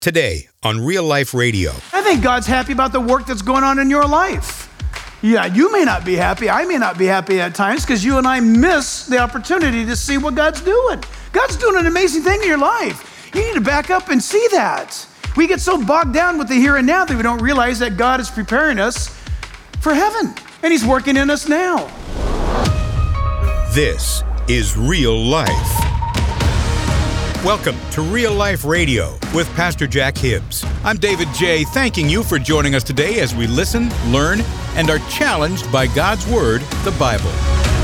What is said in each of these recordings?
Today on Real Life Radio. I think God's happy about the work that's going on in your life. Yeah, you may not be happy. I may not be happy at times because you and I miss the opportunity to see what God's doing. God's doing an amazing thing in your life. You need to back up and see that. We get so bogged down with the here and now that we don't realize that God is preparing us for heaven, and He's working in us now. This is Real Life. Welcome to Real Life Radio with Pastor Jack Hibbs. I'm David J., thanking you for joining us today as we listen, learn, and are challenged by God's Word, the Bible.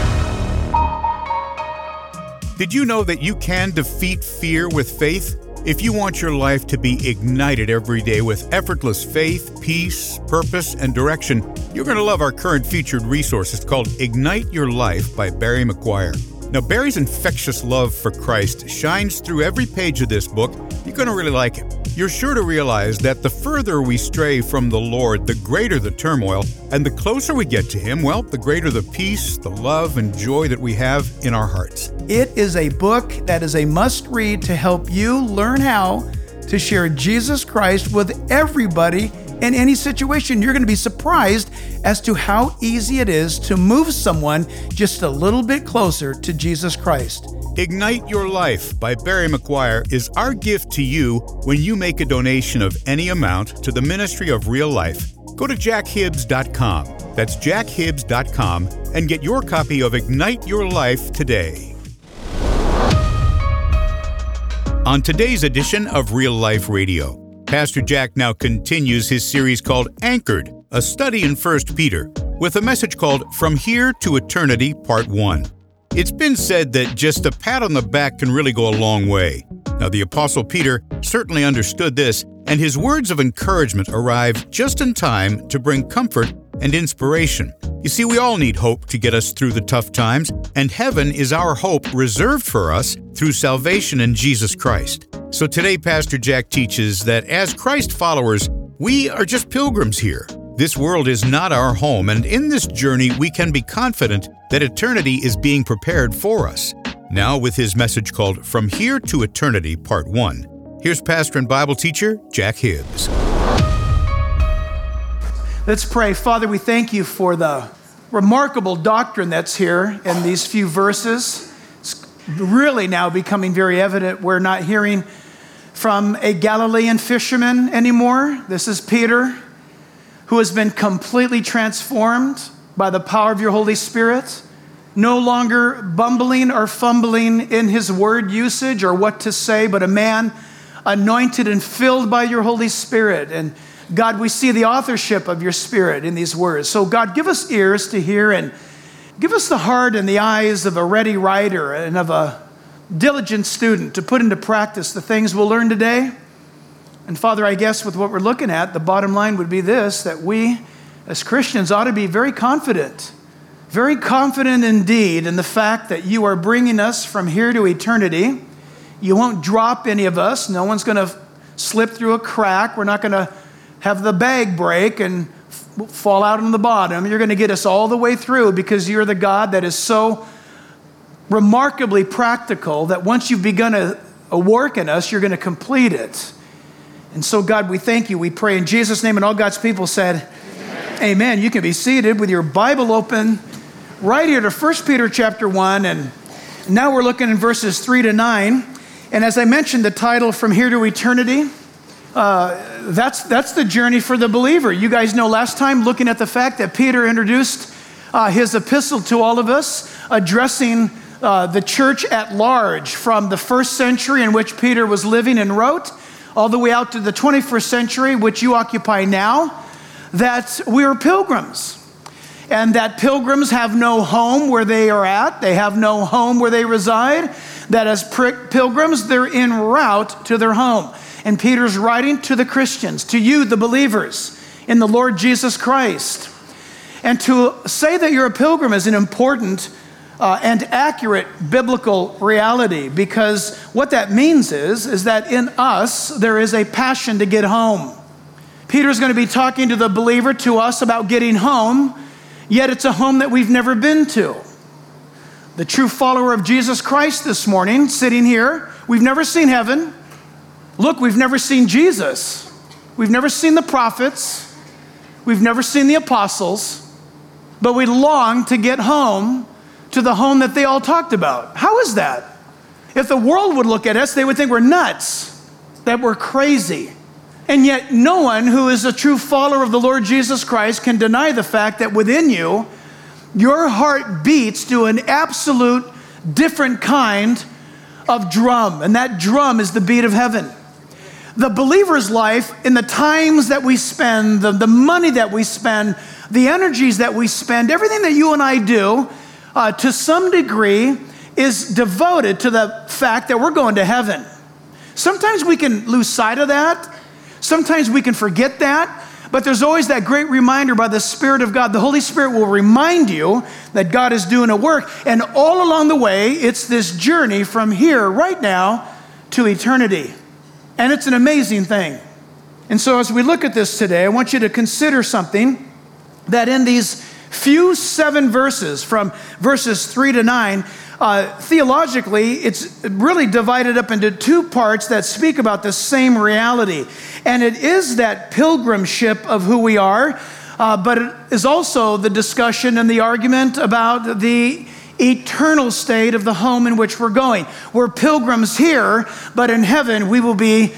Did you know that you can defeat fear with faith? If you want your life to be ignited every day with effortless faith, peace, purpose, and direction, you're going to love our current featured resource. It's called Ignite Your Life by Barry McGuire. Now, Barry's infectious love for Christ shines through every page of this book. You're going to really like it. You're sure to realize that the further we stray from the Lord, the greater the turmoil, and the closer we get to Him, well, the greater the peace, the love, and joy that we have in our hearts. It is a book that is a must-read to help you learn how to share Jesus Christ with everybody in any situation. You're going to be surprised as to how easy it is to move someone just a little bit closer to Jesus Christ. Ignite Your Life by Barry McGuire is our gift to you when you make a donation of any amount to the Ministry of Real Life. Go to jackhibbs.com. That's jackhibbs.com and get your copy of Ignite Your Life today. On today's edition of Real Life Radio, Pastor Jack now continues his series called Anchored, a study in 1 Peter, with a message called From Here to Eternity, Part 1. It's been said that just a pat on the back can really go a long way. Now, the Apostle Peter certainly understood this, and his words of encouragement arrived just in time to bring comfort and inspiration. You see, we all need hope to get us through the tough times, and heaven is our hope reserved for us through salvation in Jesus Christ. So today, Pastor Jack teaches that as Christ followers, we are just pilgrims here. This world is not our home, and in this journey, we can be confident that eternity is being prepared for us. Now, with his message called From Here to Eternity, Part 1, here's pastor and Bible teacher, Jack Hibbs. Let's pray. Father, we thank you for the remarkable doctrine that's here in these few verses. It's really now becoming very evident we're not hearing from a Galilean fisherman anymore. This is Peter, who has been completely transformed by the power of your Holy Spirit, no longer bumbling or fumbling in his word usage or what to say, but a man anointed and filled by your Holy Spirit. And God, we see the authorship of your Spirit in these words. So God, give us ears to hear and give us the heart and the eyes of a ready writer and of a diligent student to put into practice the things we'll learn today. And Father, I guess with what we're looking at, the bottom line would be this, that we as Christians ought to be very confident indeed in the fact that you are bringing us from here to eternity. You won't drop any of us. No one's going to slip through a crack. We're not going to have the bag break and fall out on the bottom. You're going to get us all the way through because you're the God that is so remarkably practical that once you've begun a work in us, you're going to complete it. And so, God, we thank you. We pray in Jesus' name, and all God's people said, Amen. You can be seated with your Bible open right here to 1 Peter chapter 1. And now we're looking in verses 3 to 9. And as I mentioned, the title, From Here to Eternity, that's the journey for the believer. You guys know last time, looking at the fact that Peter introduced his epistle to all of us, addressing the church at large from the first century in which Peter was living and wrote, all the way out to the 21st century, which you occupy now, that we are pilgrims. And that pilgrims have no home where they are at. They have no home where they reside. That as pilgrims, they're en route to their home. And Peter's writing to the Christians, to you, the believers in the Lord Jesus Christ. And to say that you're a pilgrim is an important and accurate biblical reality, because what that means is that in us, there is a passion to get home. Peter's going to be talking to the believer, to us, about getting home, yet it's a home that we've never been to. The true follower of Jesus Christ this morning, sitting here, we've never seen heaven. Look, we've never seen Jesus. We've never seen the prophets. We've never seen the apostles. But we long to get home to the home that they all talked about. How is that? If the world would look at us, they would think we're nuts, that we're crazy. And yet no one who is a true follower of the Lord Jesus Christ can deny the fact that within you, your heart beats to an absolute different kind of drum. And that drum is the beat of heaven. The believer's life, in the times that we spend, the money that we spend, the energies that we spend, everything that you and I do, to some degree, is devoted to the fact that we're going to heaven. Sometimes we can lose sight of that. Sometimes we can forget that. But there's always that great reminder by the Spirit of God. The Holy Spirit will remind you that God is doing a work. And all along the way, it's this journey from here, right now, to eternity. And it's an amazing thing. And so as we look at this today, I want you to consider something that in these few 7 verses, from verses 3 to 9, theologically, it's really divided up into 2 parts that speak about the same reality. And it is that pilgrimship of who we are, but it is also the discussion and the argument about the eternal state of the home in which we're going. We're pilgrims here, but in heaven we will be,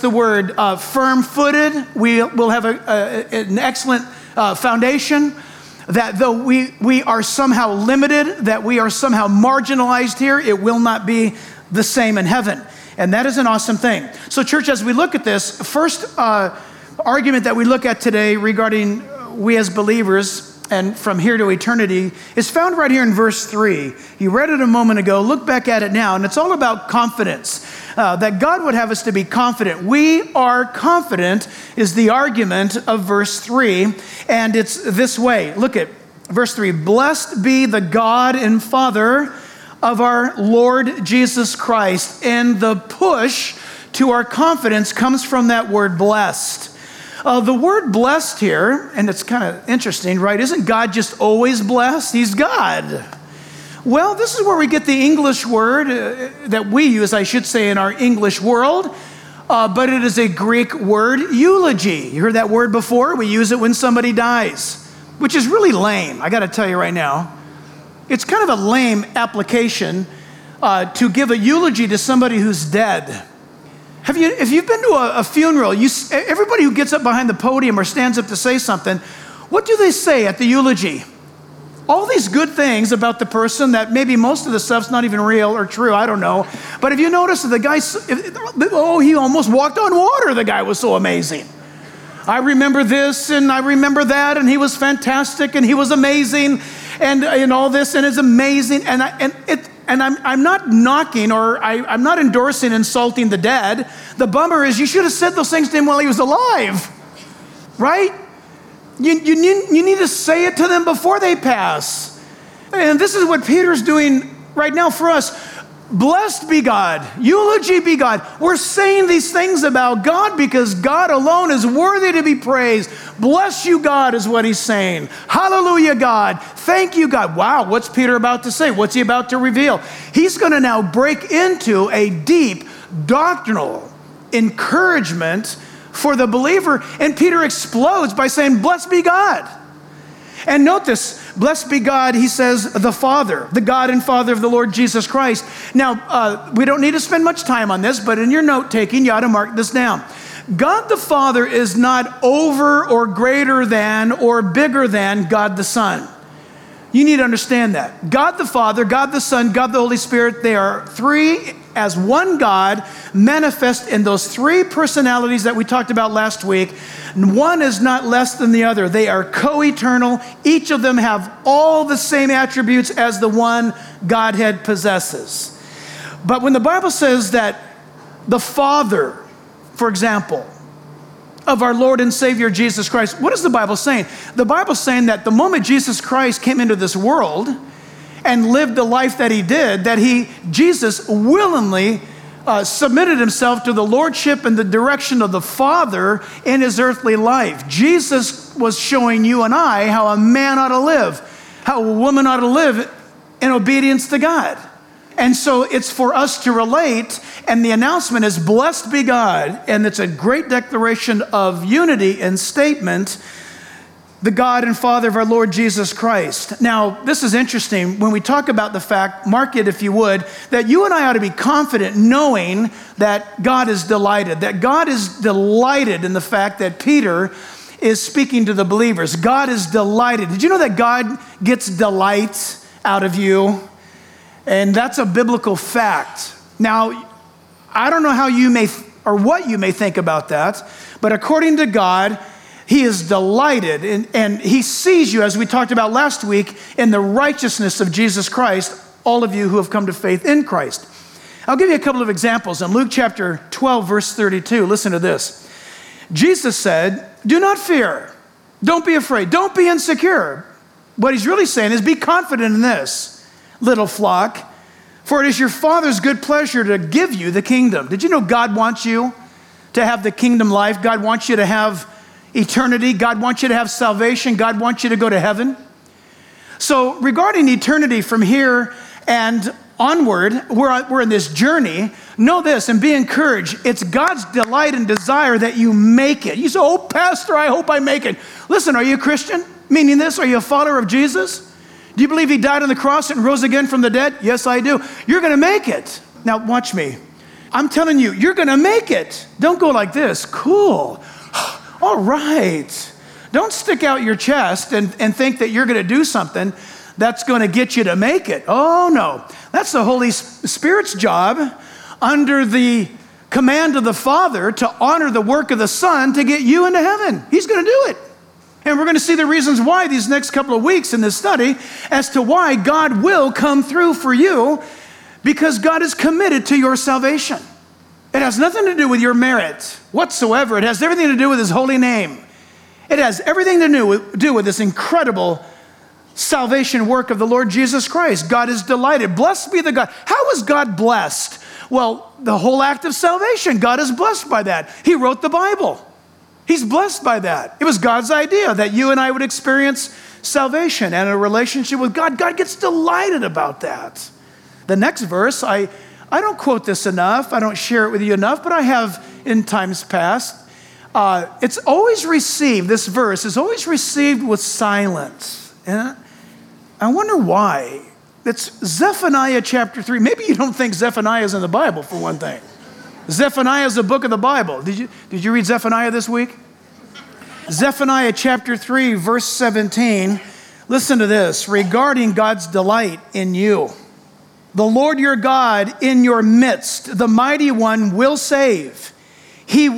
firm-footed. We will have an excellent foundation. That though we are somehow limited, that we are somehow marginalized here, it will not be the same in heaven. And that is an awesome thing. So church, as we look at this, first argument that we look at today regarding we as believers and from here to eternity is found right here in verse 3. You read it a moment ago. Look back at it now, and it's all about confidence. That God would have us to be confident. We are confident is the argument of verse 3, and it's this way. Look at verse 3. Blessed be the God and Father of our Lord Jesus Christ. And the push to our confidence comes from that word blessed. The word blessed here, and it's kind of interesting, right? Isn't God just always blessed? He's God. Well, this is where we get the English word that we use, I should say, in our English world, but it is a Greek word, eulogy. You heard that word before? We use it when somebody dies, which is really lame, I got to tell you right now. It's kind of a lame application to give a eulogy to somebody who's dead. If you've been to a funeral, everybody who gets up behind the podium or stands up to say something, what do they say at the eulogy? All these good things about the person that maybe most of the stuff's not even real or true, I don't know. But if you notice the guy, he almost walked on water, the guy was so amazing. I remember this and I remember that, and he was fantastic and he was amazing and all this, and it's amazing. And I'm not knocking or I'm not endorsing insulting the dead. The bummer is you should have said those things to him while he was alive, right? You need to say it to them before they pass. And this is what Peter's doing right now for us. Blessed be God. Eulogy be God. We're saying these things about God because God alone is worthy to be praised. Bless you, God, is what he's saying. Hallelujah, God. Thank you, God. Wow, what's Peter about to say? What's he about to reveal? He's going to now break into a deep doctrinal encouragement for the believer. And Peter explodes by saying, blessed be God. And note this, blessed be God, he says, the Father, the God and Father of the Lord Jesus Christ. Now, we don't need to spend much time on this, but in your note-taking, you ought to mark this down. God the Father is not over or greater than or bigger than God the Son. You need to understand that. God the Father, God the Son, God the Holy Spirit, they are three as one God, manifest in those 3 personalities that we talked about last week. One is not less than the other. They are co-eternal. Each of them have all the same attributes as the one Godhead possesses. But when the Bible says that the Father, for example, of our Lord and Savior Jesus Christ, what is the Bible saying? The Bible's saying that the moment Jesus Christ came into this world and lived the life that he did, that Jesus willingly submitted himself to the lordship and the direction of the Father in his earthly life. Jesus was showing you and I how a man ought to live, how a woman ought to live in obedience to God. And so it's for us to relate, and the announcement is blessed be God, and it's a great declaration of unity and statement, the God and Father of our Lord Jesus Christ. Now, this is interesting. When we talk about the fact, mark it if you would, that you and I ought to be confident knowing that God is delighted, in the fact that Peter is speaking to the believers. God is delighted. Did you know that God gets delight out of you? And that's a biblical fact. Now, I don't know how you may, or what you may think about that, but according to God, He is delighted, and He sees you, as we talked about last week, in the righteousness of Jesus Christ, all of you who have come to faith in Christ. I'll give you a couple of examples. In Luke chapter 12, verse 32, listen to this. Jesus said, "Do not fear. Don't be afraid. Don't be insecure." What He's really saying is, be confident in this, little flock, for it is your Father's good pleasure to give you the kingdom. Did you know God wants you to have the kingdom life? God wants you to have eternity. God wants you to have salvation. God wants you to go to heaven. So regarding eternity from here and onward, we're in this journey. Know this and be encouraged. It's God's delight and desire that you make it. You say, "Oh, Pastor, I hope I make it." Listen, are you a Christian? Meaning this, are you a follower of Jesus? Do you believe He died on the cross and rose again from the dead? Yes, I do. You're going to make it. Now, watch me. I'm telling you, you're going to make it. Don't go like this. Cool. All right. Don't stick out your chest and think that you're going to do something that's going to get you to make it. Oh, no. That's the Holy Spirit's job under the command of the Father to honor the work of the Son to get you into heaven. He's going to do it. And we're going to see the reasons why these next couple of weeks in this study as to why God will come through for you, because God is committed to your salvation. It has nothing to do with your merit whatsoever. It has everything to do with His holy name. It has everything to do with this incredible salvation work of the Lord Jesus Christ. God is delighted. Blessed be the God. How is God blessed? Well, the whole act of salvation, God is blessed by that. He wrote the Bible. He's blessed by that. It was God's idea that you and I would experience salvation and a relationship with God. God gets delighted about that. The next verse, I don't quote this enough. I don't share it with you enough, but I have in times past. It's always received, this verse is always received with silence. And I wonder why. It's Zephaniah chapter 3. Maybe you don't think Zephaniah is in the Bible, for one thing. Zephaniah is a book of the Bible. Did you read Zephaniah this week? Zephaniah chapter 3, verse 17. Listen to this. Regarding God's delight in you. The Lord your God in your midst, the mighty one, will save. He,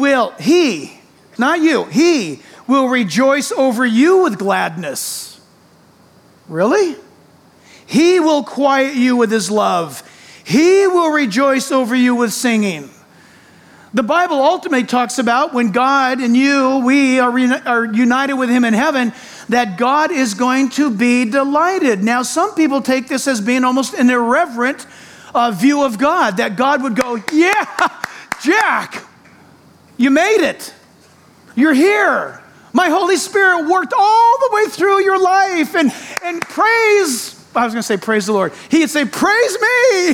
not you, He will rejoice over you with gladness. Really? He will quiet you with His love. He will rejoice over you with singing. The Bible ultimately talks about when God and we are united with Him in heaven, that God is going to be delighted. Now, some people take this as being almost an irreverent view of God, that God would go, "Yeah, Jack, you made it. You're here. My Holy Spirit worked all the way through your life and praise." I was going to say praise the Lord. He'd say, "Praise me."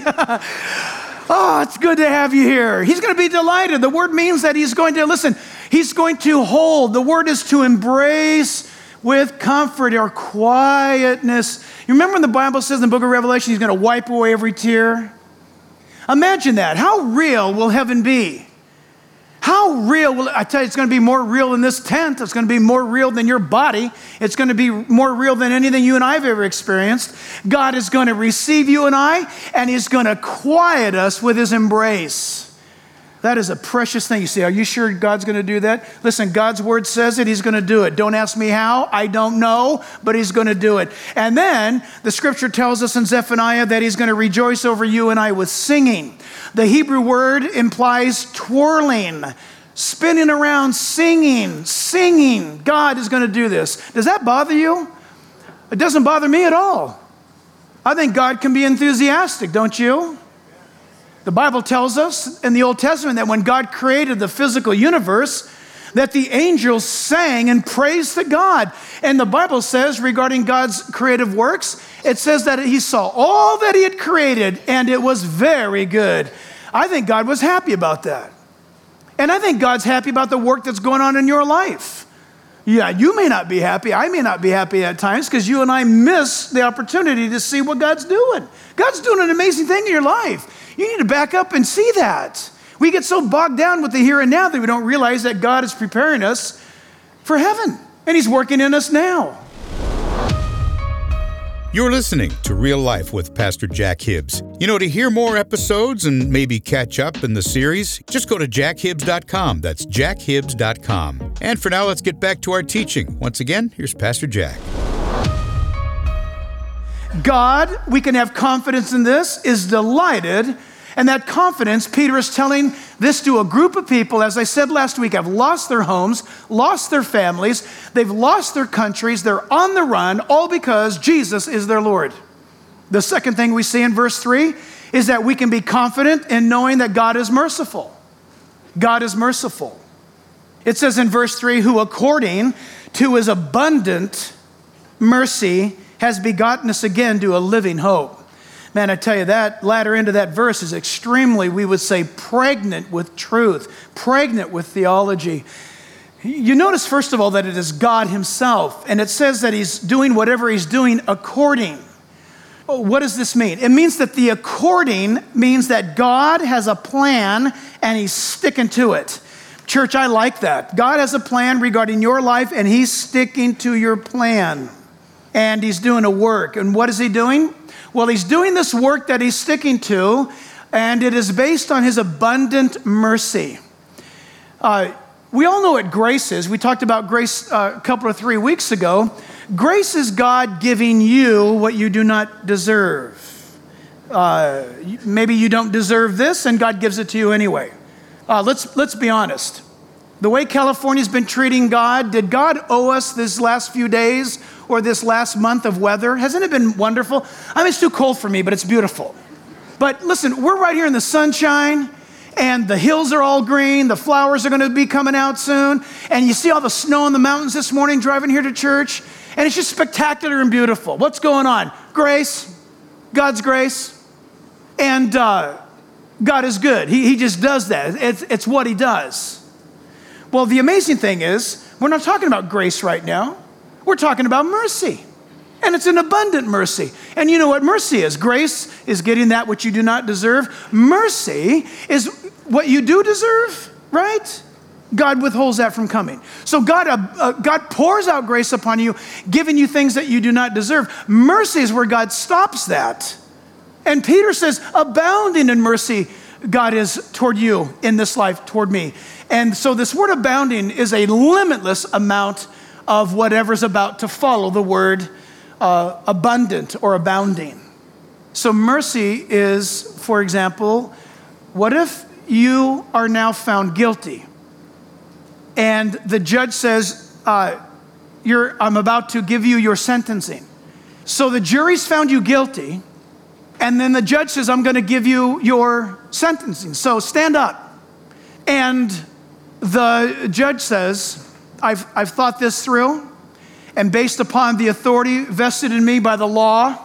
Oh, it's good to have you here. He's going to be delighted. The word means that He's going to hold. The word is to embrace with comfort or quietness. You remember when the Bible says in the book of Revelation, He's going to wipe away every tear? Imagine that. How real will heaven be? How real will I tell you, it's going to be more real than this tent. It's going to be more real than your body. It's going to be more real than anything you and I have ever experienced. God is going to receive you and I, and He's going to quiet us with His embrace. That is a precious thing. You say, are you sure God's going to do that? Listen, God's word says it. He's going to do it. Don't ask me how. I don't know, but He's going to do it. And then the scripture tells us in Zephaniah that He's going to rejoice over you and I with singing. The Hebrew word implies twirling, spinning around, singing. God is going to do this. Does that bother you? It doesn't bother me at all. I think God can be enthusiastic, don't you? The Bible tells us in the Old Testament that when God created the physical universe, that the angels sang and praised to God. And the Bible says regarding God's creative works, it says that he saw all that he had created and it was very good. I think God was happy about that. And I think God's happy about the work that's going on in your life. Yeah, you may not be happy. I may not be happy at times because you and I miss the opportunity to see what God's doing. God's doing an amazing thing in your life. You need to back up and see that. We get so bogged down with the here and now that we don't realize that God is preparing us for heaven, and he's working in us now. You're listening to Real Life with Pastor Jack Hibbs. You know, to hear more episodes and maybe catch up in the series, just go to jackhibbs.com. That's jackhibbs.com. And for now, let's get back to our teaching. Once again, here's Pastor Jack. God, we can have confidence in this, is delighted. And that confidence, Peter is telling this to a group of people, as I said last week, have lost their homes, lost their families, they've lost their countries, they're on the run, all because Jesus is their Lord. The second thing we see in verse 3 is that we can be confident in knowing that God is merciful. God is merciful. It says in verse 3, who according to his abundant mercy has begotten us again to a living hope. Man, I tell you, that latter end of that verse is extremely, we would say, pregnant with truth, pregnant with theology. You notice, first of all, that it is God himself, and it says that he's doing whatever he's doing according. What does this mean? It means that the according means that God has a plan and he's sticking to it. Church, I like that. God has a plan regarding your life and he's sticking to your plan. And he's doing a work. And what is he doing? Well, he's doing this work that he's sticking to, and it is based on his abundant mercy. We all know what grace is. We talked about grace a couple or 3 weeks ago. Grace is God giving you what you do not deserve. Maybe you don't deserve this, and God gives it to you anyway. Let's be honest. The way California's been treating God, did God owe us this last few days or this last month of weather? Hasn't it been wonderful? I mean, it's too cold for me, but it's beautiful. But listen, we're right here in the sunshine, and the hills are all green. The flowers are going to be coming out soon. And you see all the snow on the mountains this morning driving here to church. And it's just spectacular and beautiful. What's going on? Grace. God's grace. And God is good. He just does that. It's what he does. Well, the amazing thing is, we're not talking about grace right now. We're talking about mercy. And it's an abundant mercy. And you know what mercy is? Grace is getting that which you do not deserve. Mercy is what you do deserve, right? God withholds that from coming. So God pours out grace upon you, giving you things that you do not deserve. Mercy is where God stops that. And Peter says, abounding in mercy, God is toward you in this life, toward me. And so this word abounding is a limitless amount of whatever's about to follow the word abundant or abounding. So mercy is, for example, what if you are now found guilty and the judge says, I'm about to give you your sentencing. So the jury's found you guilty, and then the judge says, I'm going to give you your sentencing. So stand up. And the judge says, I've thought this through, and based upon the authority vested in me by the law,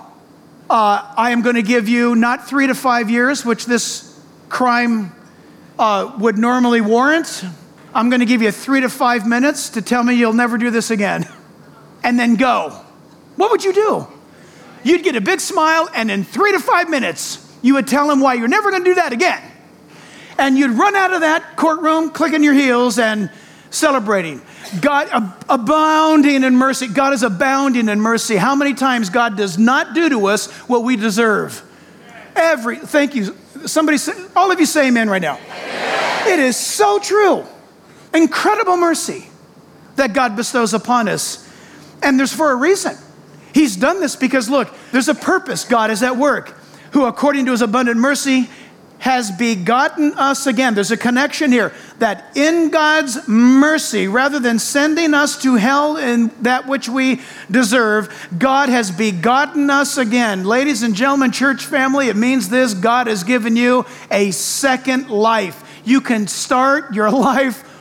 I am going to give you not 3 to 5 years, which this crime would normally warrant. I'm going to give you 3 to 5 minutes to tell me you'll never do this again, and then go. What would you do? You'd get a big smile, and in 3 to 5 minutes, you would tell him why you're never going to do that again. And you'd run out of that courtroom, clicking your heels and celebrating. God abounding in mercy. God is abounding in mercy. How many times God does not do to us what we deserve? Thank you. Somebody say, all of you say amen right now. Amen. It is so true. Incredible mercy that God bestows upon us. And there's for a reason. He's done this because, look, there's a purpose. God is at work, who according to his abundant mercy has begotten us again. There's a connection here that in God's mercy, rather than sending us to hell in that which we deserve, God has begotten us again. Ladies and gentlemen, church family, it means this: God has given you a second life. You can start your life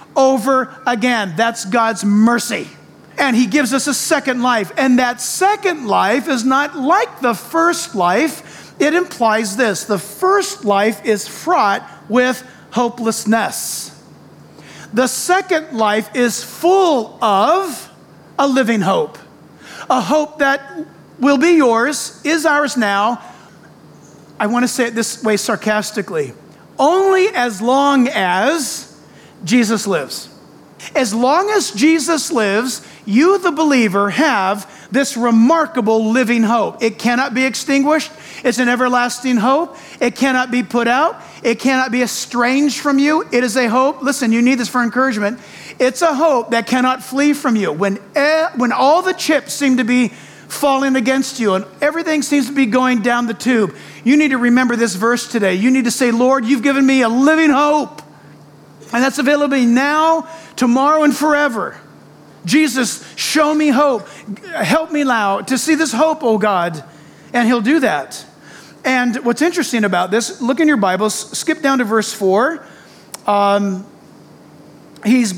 over again. That's God's mercy. And he gives us a second life. And that second life is not like the first life. It implies this: the first life is fraught with hopelessness. The second life is full of a living hope. A hope that will be yours, is ours now. I want to say it this way sarcastically: only as long as Jesus lives. As long as Jesus lives, you, the believer, have this remarkable living hope. It cannot be extinguished. It's an everlasting hope. It cannot be put out. It cannot be estranged from you. It is a hope. Listen, you need this for encouragement. It's a hope that cannot flee from you. When all the chips seem to be falling against you and everything seems to be going down the tube, you need to remember this verse today. You need to say, Lord, you've given me a living hope. And that's available now, tomorrow, and forever. Jesus, show me hope. Help me now to see this hope, oh God. And he'll do that. And what's interesting about this, look in your Bibles, skip down to verse 4. He's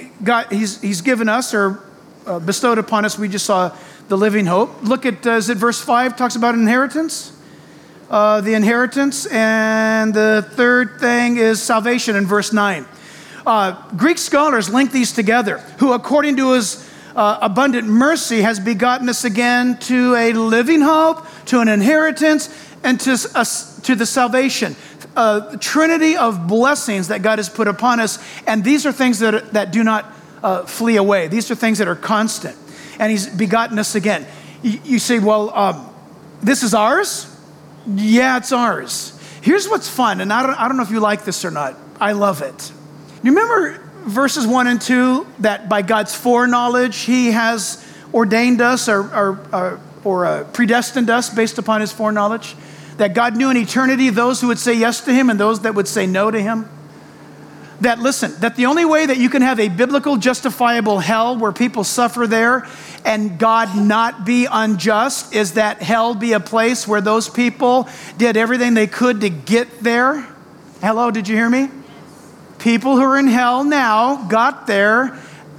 given us, or bestowed upon us, we just saw the living hope. Look at, is it verse 5, talks about inheritance? The inheritance. And the third thing is salvation in verse 9. Greek scholars link these together. Who, according to his abundant mercy, has begotten us again to a living hope, to an inheritance, and to the salvation. Trinity of blessings that God has put upon us. And these are things that do not flee away. These are things that are constant. And he's begotten us again. You say, well, this is ours? Yeah, it's ours. Here's what's fun, and I don't know if you like this or not. I love it. You remember verses 1 and 2, that by God's foreknowledge, he has ordained us or predestined us based upon his foreknowledge? That God knew in eternity those who would say yes to him and those that would say no to him? That, listen, that the only way that you can have a biblical justifiable hell where people suffer there and God not be unjust is that hell be a place where those people did everything they could to get there. Hello, did you hear me? People who are in hell now got there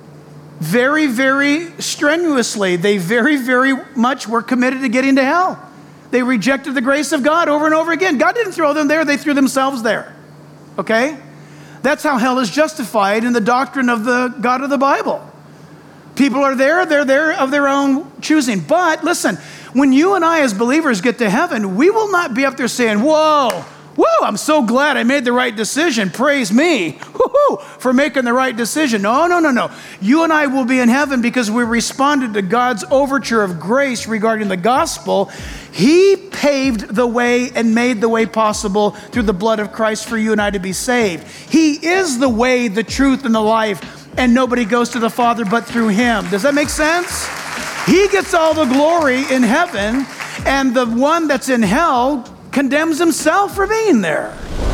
very, very strenuously. They very, very much were committed to getting to hell. They rejected the grace of God over and over again. God didn't throw them there. They threw themselves there. Okay? That's how hell is justified in the doctrine of the God of the Bible. People are there, they're there of their own choosing. But listen, when you and I as believers get to heaven, we will not be up there saying, whoa, I'm so glad I made the right decision. Praise me for making the right decision. No. You and I will be in heaven because we responded to God's overture of grace regarding the gospel. He paved the way and made the way possible through the blood of Christ for you and I to be saved. He is the way, the truth, and the life, and nobody goes to the Father but through him. Does that make sense? He gets all the glory in heaven, and the one that's in hell condemns himself for being there.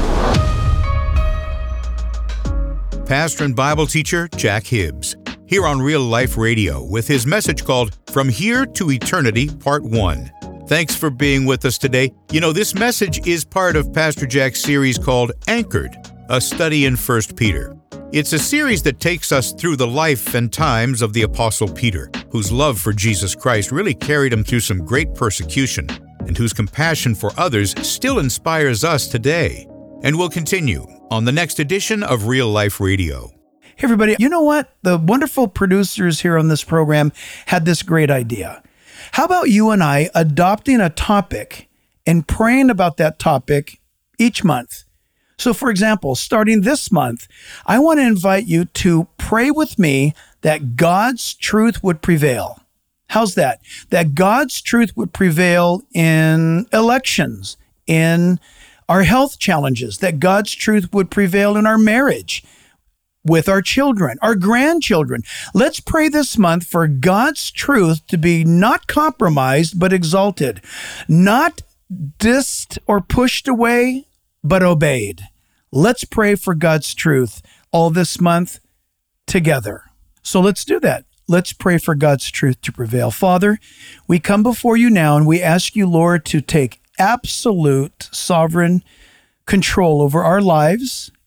Pastor and Bible teacher Jack Hibbs, here on Real Life Radio with his message called From Here to Eternity, Part 1. Thanks for being with us today. You know, this message is part of Pastor Jack's series called Anchored, a study in 1 Peter. It's a series that takes us through the life and times of the Apostle Peter, whose love for Jesus Christ really carried him through some great persecution, and whose compassion for others still inspires us today. And will continue on the next edition of Real Life Radio. Hey everybody, you know what? The wonderful producers here on this program had this great idea. How about you and I adopting a topic and praying about that topic each month? So for example, starting this month, I want to invite you to pray with me that God's truth would prevail. How's that? That God's truth would prevail in elections, in our health challenges, that God's truth would prevail in our marriage, with our children, our grandchildren. Let's pray this month for God's truth to be not compromised, but exalted, not dissed or pushed away, but obeyed. Let's pray for God's truth all this month together. So let's do that. Let's pray for God's truth to prevail. Father, we come before you now and we ask you, Lord, to take absolute sovereign control over our lives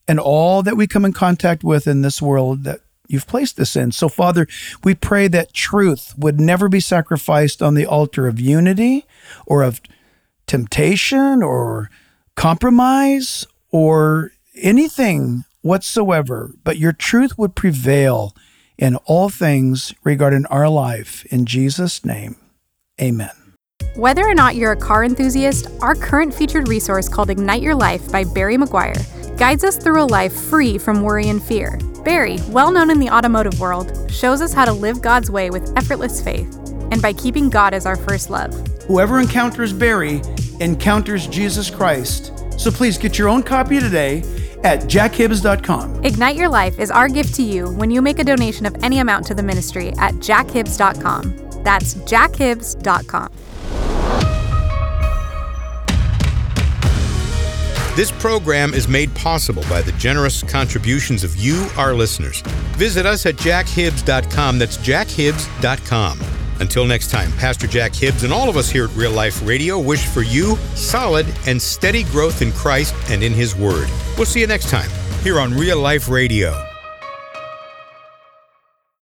and all that we come in contact with in this world that you've placed us in. So, Father, we pray that truth would never be sacrificed on the altar of unity or of temptation or compromise or anything whatsoever, but your truth would prevail in all things regarding our life. In Jesus' name, amen. Whether or not you're a car enthusiast, our current featured resource called Ignite Your Life by Barry McGuire guides us through a life free from worry and fear. Barry, well known in the automotive world, shows us how to live God's way with effortless faith and by keeping God as our first love. Whoever encounters Barry encounters Jesus Christ. So please get your own copy today at jackhibbs.com. Ignite Your Life is our gift to you when you make a donation of any amount to the ministry at jackhibbs.com. That's jackhibbs.com. This program is made possible by the generous contributions of you, our listeners. Visit us at jackhibbs.com. That's jackhibbs.com. Until next time, Pastor Jack Hibbs and all of us here at Real Life Radio wish for you solid and steady growth in Christ and in His Word. We'll see you next time here on Real Life Radio.